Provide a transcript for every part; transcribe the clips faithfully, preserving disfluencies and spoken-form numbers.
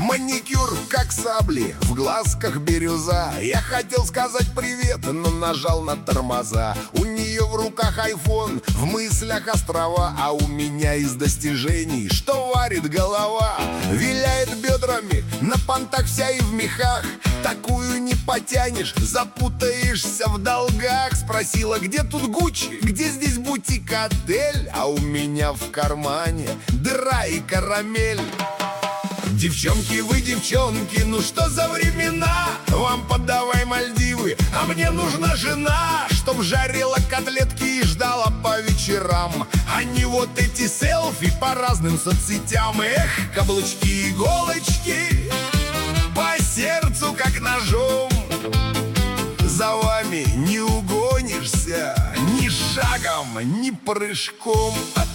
Маникюр как сабли, в глазках бирюза. Я хотел сказать привет, но нажал на тормоза. У нее в руках айфон, в мыслях острова. А у меня из достижений, что варит голова. Виляет бедрами, на понтах вся и в мехах. Такую не потянешь, запутаешься в долгах. Спросила, где тут Гуччи, где здесь бутик-отель. А у меня в кармане дыра и карамель. Девчонки, вы девчонки, ну что за времена? Вам подавай Мальдивы, а мне нужна жена, чтоб жарила котлетки и ждала по вечерам. А не вот эти селфи по разным соцсетям. Эх, каблучки, иголочки, по сердцу как ножом. За вами не угонишься ни шагом, ни прыжком.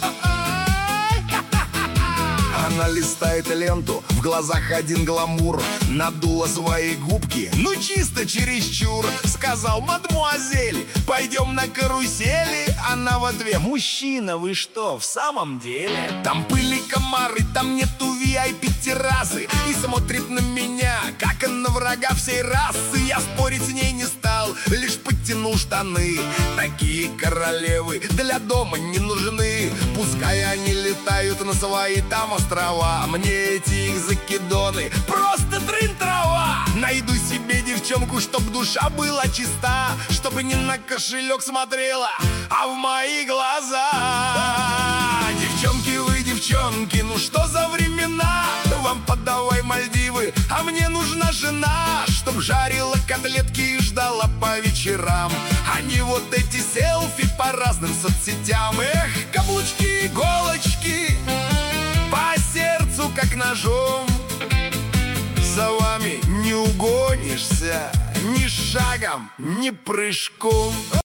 Она листает ленту, в глазах один гламур. Надула свои губки, ну чисто чересчур. Сказал: мадмуазель, пойдем на карусели. Она в ответ: мужчина, вы что, в самом деле? Там пыли комары, там нету ви ай пи-террасы. И смотрит на меня, как на врага всей расы. Я спорить с ней не стал, лишь подтянул штаны. Такие королевы для дома не нужны. Пускай они летают на свои там острова. Мне эти их закидоны просто трын-трава. Найду себе девчонку, чтоб душа была чиста, чтобы не на кошелек смотрела, а в мои глаза. Девчонки, вы девчонки, ну что за времена? Вам подавай Мальдивы, а мне нужна жена, чтоб жарила котлетки и ждала по вечерам. А не вот эти селфи по разным соцсетям. Эх, каблучки, иголочки, по сердцу как ножом. За вами не угонишься ни шагом, ни прыжком.